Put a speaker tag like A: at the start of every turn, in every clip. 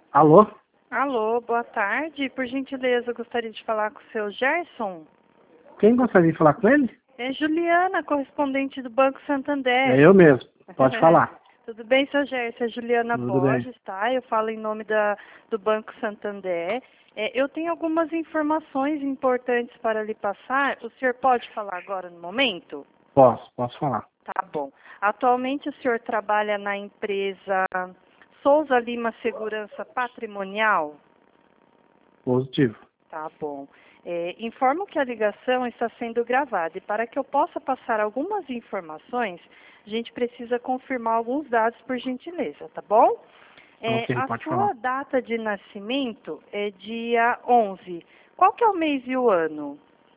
A: Alô?
B: Alô, boa tarde. Por gentileza, eu gostaria de falar com o seu Gerson.
A: Quem gostaria de falar com ele?
B: É Juliana, correspondente do Banco Santander.
A: É eu mesmo. Pode falar.
B: Tudo bem, seu Gerson? É Juliana
A: Tudo bem.
B: Borges, tá? Eu falo em nome do Banco Santander. Eu tenho algumas informações importantes para lhe passar. O senhor pode falar agora no momento?
A: Posso falar.
B: Tá bom. Atualmente o senhor trabalha na empresa Souza Lima Segurança Patrimonial?
A: Positivo.
B: Tá bom. Informo que a ligação está sendo gravada e para que eu possa passar algumas informações, a gente precisa confirmar alguns dados por gentileza, tá bom?
A: Ok,
B: A
A: pode
B: sua
A: falar.
B: data de nascimento é dia 11. Qual que é o mês e o ano?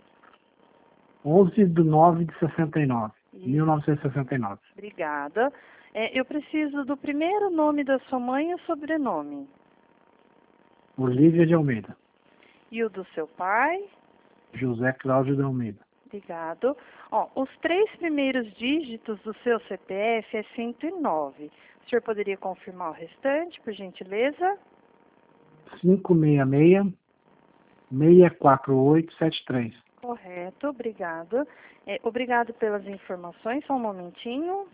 A: 11/9/69.
B: Isso,
A: 1969.
B: obrigada. Eu preciso do primeiro nome da sua mãe e o sobrenome.
A: Olívia de Almeida.
B: E o do seu pai?
A: José Cláudio de Almeida.
B: Obrigado. Os 3 primeiros dígitos do seu CPF é 109. O senhor poderia confirmar o restante, por gentileza?
A: 566-64873.
B: Correto, obrigado. Obrigado pelas informações, só um momentinho.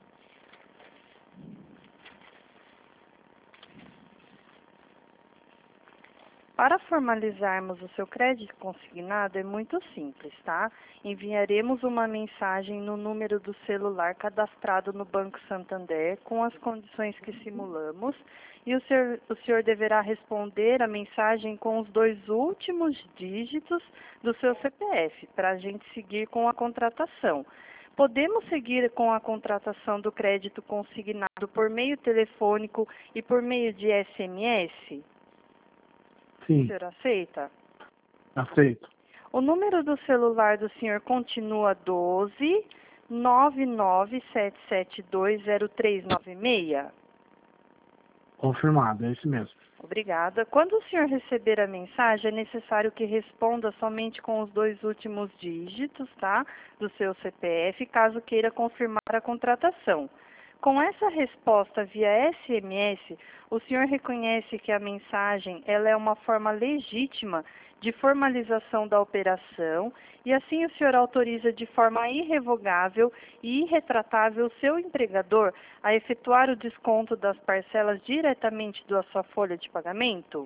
B: Para formalizarmos o seu crédito consignado é muito simples, tá? Enviaremos uma mensagem no número do celular cadastrado no Banco Santander com as condições que simulamos e o senhor deverá responder a mensagem com os 2 últimos dígitos do seu CPF para a gente seguir com a contratação. Podemos seguir com a contratação do crédito consignado por meio telefônico e por meio de SMS? O
A: Sim,
B: senhor aceita?
A: aceito.
B: O número do celular do senhor continua 12 997720396.
A: Confirmado, é esse mesmo.
B: Obrigada. Quando o senhor receber a mensagem, é necessário que responda somente com os 2 últimos dígitos, tá? Do seu CPF, caso queira confirmar a contratação. Com essa resposta via SMS, o senhor reconhece que a mensagem ela é uma forma legítima de formalização da operação e assim o senhor autoriza de forma irrevogável e irretratável o seu empregador a efetuar o desconto das parcelas diretamente da sua folha de pagamento?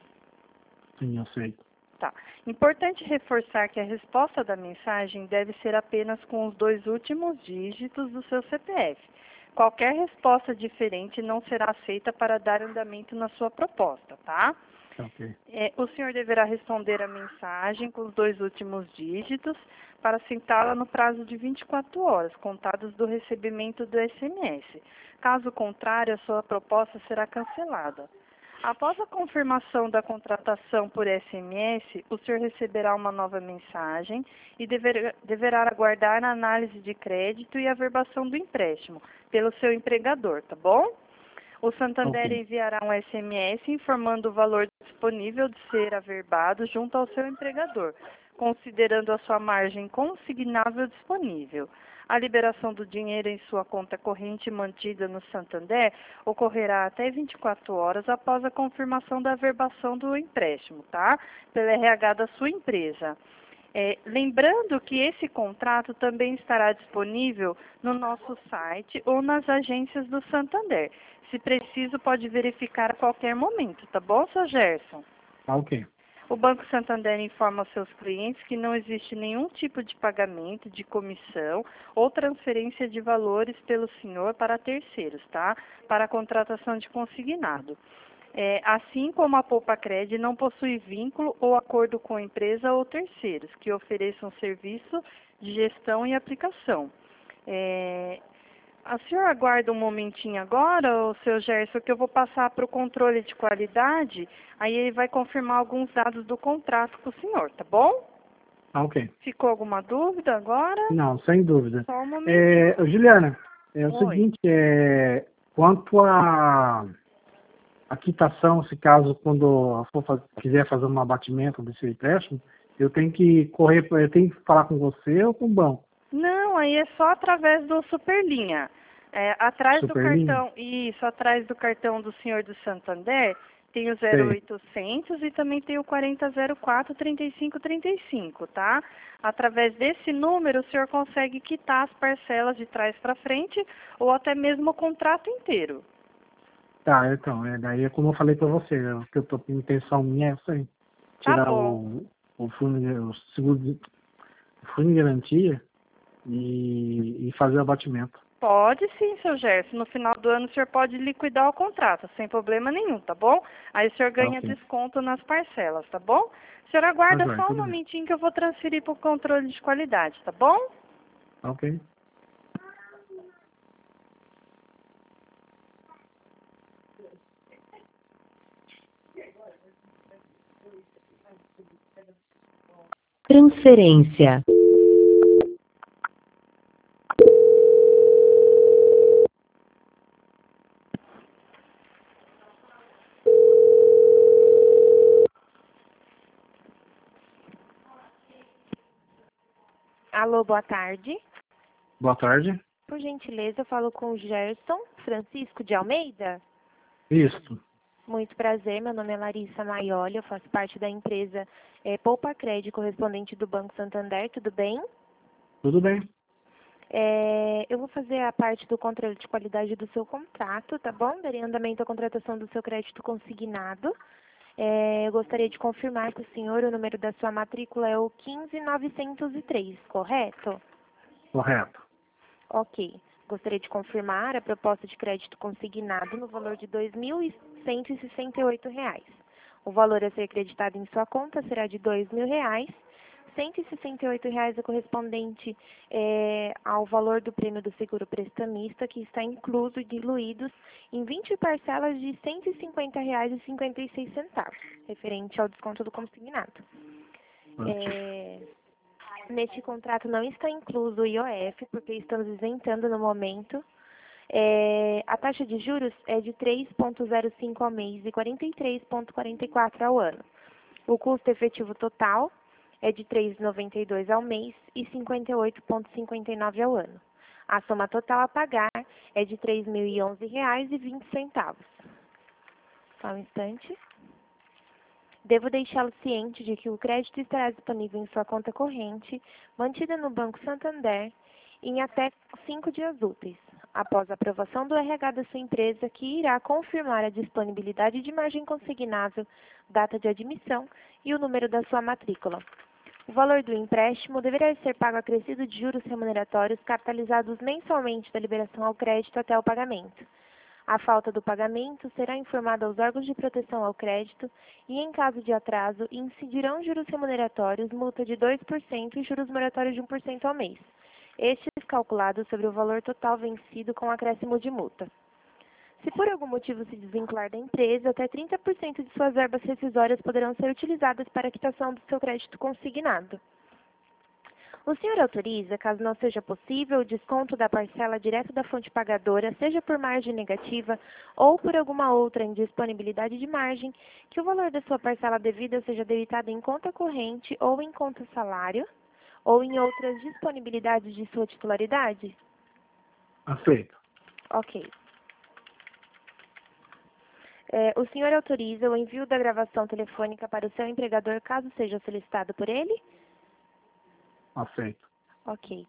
A: Sim, aceito.
B: Tá. Importante reforçar que a resposta da mensagem deve ser apenas com os 2 últimos dígitos do seu CPF. Qualquer resposta diferente não será aceita para dar andamento na sua proposta, tá?
A: Ok.
B: O senhor deverá responder a mensagem com os 2 últimos dígitos para aceitá-la no prazo de 24 horas, contadas do recebimento do SMS. Caso contrário, a sua proposta será cancelada. Após a confirmação da contratação por SMS, o senhor receberá uma nova mensagem e deverá aguardar a análise de crédito e a averbação do empréstimo pelo seu empregador, tá bom? O Santander
A: Ok.
B: enviará um SMS informando o valor disponível de ser averbado junto ao seu empregador, considerando a sua margem consignável disponível. A liberação do dinheiro em sua conta corrente mantida no Santander ocorrerá até 24 horas após a confirmação da averbação do empréstimo, tá? Pelo RH da sua empresa. Lembrando que esse contrato também estará disponível no nosso site ou nas agências do Santander. Se preciso, pode verificar a qualquer momento, tá bom, seu Gerson?
A: Tá ok.
B: O Banco Santander informa aos seus clientes que não existe nenhum tipo de pagamento, de comissão ou transferência de valores pelo senhor para terceiros, tá? Para a contratação de consignado. Assim como a Poupacred não possui vínculo ou acordo com empresa ou terceiros que ofereçam serviço de gestão e aplicação. A senhora aguarda um momentinho agora, o seu Gerson, que eu vou passar para o controle de qualidade, aí ele vai confirmar alguns dados do contrato com o senhor, tá bom?
A: Tá ok.
B: Ficou alguma dúvida agora?
A: Não, sem dúvida.
B: Só um momentinho.
A: Juliana, é o
B: Oi.
A: seguinte, quanto a quitação, se caso quando quiser fazer um abatimento desse empréstimo, eu tenho que eu tenho que falar com você ou com o banco?
B: Não, aí é só através do Superlinha. Atrás do
A: Superlinha?
B: cartão, isso, atrás do cartão do senhor do Santander, Tem o
A: Sei.
B: 0800 e também tem o 4004-3535, tá? Através desse número, o senhor consegue quitar as parcelas de trás para frente ou até mesmo o contrato inteiro.
A: Tá, então, daí é como eu falei pra você, que eu tô com intenção minha é essa aí.
B: Tá
A: Tirar
B: bom.
A: o fundo, o seguro o fundo de garantia e fazer o abatimento.
B: Pode sim, seu Gerson. No final do ano o senhor pode liquidar o contrato, sem problema nenhum, tá bom? Aí o senhor
A: Tá
B: ganha
A: ok.
B: desconto nas parcelas, tá bom? O senhor
A: Tá
B: aguarda
A: joia,
B: só um
A: tudo bem.
B: momentinho que eu vou transferir para o controle de qualidade, tá bom?
A: Tá ok.
C: Transferência.
D: Alô, boa tarde.
A: Boa tarde.
D: Por gentileza, eu falo com o Gerson Francisco de Almeida.
A: Isso.
D: Muito prazer, meu nome é Larissa Maioli, eu faço parte da empresa Poupa Crédito, correspondente do Banco Santander, tudo bem?
A: Tudo bem.
D: Eu vou fazer a parte do controle de qualidade do seu contrato, tá bom? Darei andamento à contratação do seu crédito consignado. Eu gostaria de confirmar com o senhor o número da sua matrícula é o 15903, correto?
A: Correto.
D: Ok. Gostaria de confirmar a proposta de crédito consignado no valor de R$ 2.168. O valor a ser creditado em sua conta será de R$ 2.000. R$ 168 é correspondente ao valor do prêmio do seguro prestamista, que está incluso e diluídos em 20 parcelas de R$ 150,56, referente ao desconto do consignado. Neste contrato não está incluso o IOF, porque estamos isentando no momento. A taxa de juros é de 3,05 ao mês e 43,44 ao ano. O custo efetivo total é de 3,92 ao mês e 58,59 ao ano. A soma total a pagar é de R$ 3.011,20. Só um instante. Devo deixá-lo ciente de que o crédito estará disponível em sua conta corrente, mantida no Banco Santander, em até 5 dias úteis, após a aprovação do RH da sua empresa, que irá confirmar a disponibilidade de margem consignável, data de admissão e o número da sua matrícula. O valor do empréstimo deverá ser pago acrescido de juros remuneratórios capitalizados mensalmente da liberação ao crédito até o pagamento. A falta do pagamento será informada aos órgãos de proteção ao crédito e, em caso de atraso, incidirão juros remuneratórios, multa de 2% e juros moratórios de 1% ao mês, estes calculados sobre o valor total vencido com acréscimo de multa. Se por algum motivo se desvincular da empresa, até 30% de suas verbas rescisórias poderão ser utilizadas para a quitação do seu crédito consignado. O senhor autoriza, caso não seja possível, o desconto da parcela direto da fonte pagadora, seja por margem negativa ou por alguma outra indisponibilidade de margem, que o valor da sua parcela devida seja debitado em conta corrente ou em conta salário, ou em outras disponibilidades de sua titularidade?
A: Aceito.
D: Ok. O senhor autoriza o envio da gravação telefônica para o seu empregador, caso seja solicitado por ele?
A: Aceito.
D: Ok.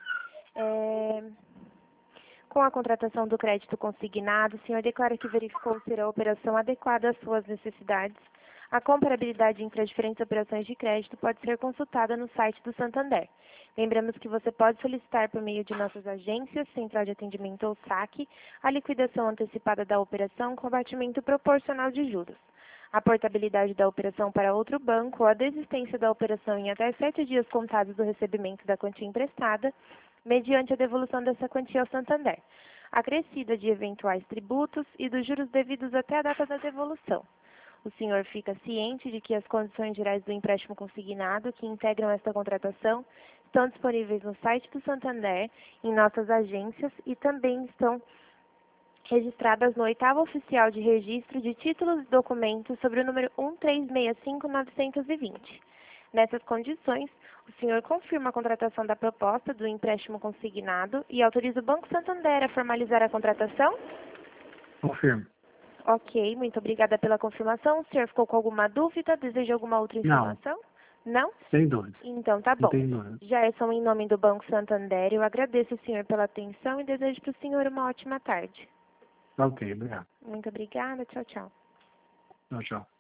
D: Com a contratação do crédito consignado, o senhor declara que verificou ser a operação adequada às suas necessidades. A comparabilidade entre as diferentes operações de crédito pode ser consultada no site do Santander. Lembramos que você pode solicitar por meio de nossas agências, Central de Atendimento ou SAC, a liquidação antecipada da operação com abatimento proporcional de juros. A portabilidade da operação para outro banco ou a desistência da operação em até 7 dias contados do recebimento da quantia emprestada, mediante a devolução dessa quantia ao Santander, acrescida de eventuais tributos e dos juros devidos até a data da devolução. O senhor fica ciente de que as condições gerais do empréstimo consignado que integram esta contratação estão disponíveis no site do Santander, em nossas agências e também estão registradas no 8º Oficial de Registro de Títulos e Documentos sobre o número 1365920. Nessas condições, o senhor confirma a contratação da proposta do empréstimo consignado e autoriza o Banco Santander a formalizar a contratação?
A: Confirmo.
D: Ok, muito obrigada pela confirmação. O senhor ficou com alguma dúvida? Deseja alguma outra informação? Não?
A: Sem dúvida.
D: Então, tá
A: Não
D: bom.
A: tem dúvida.
D: Gerson, em nome do Banco Santander, eu agradeço o senhor pela atenção e desejo para o senhor uma ótima tarde.
A: Ok, obrigado.
D: Muito obrigada. Tchau, tchau.
A: Tchau, tchau.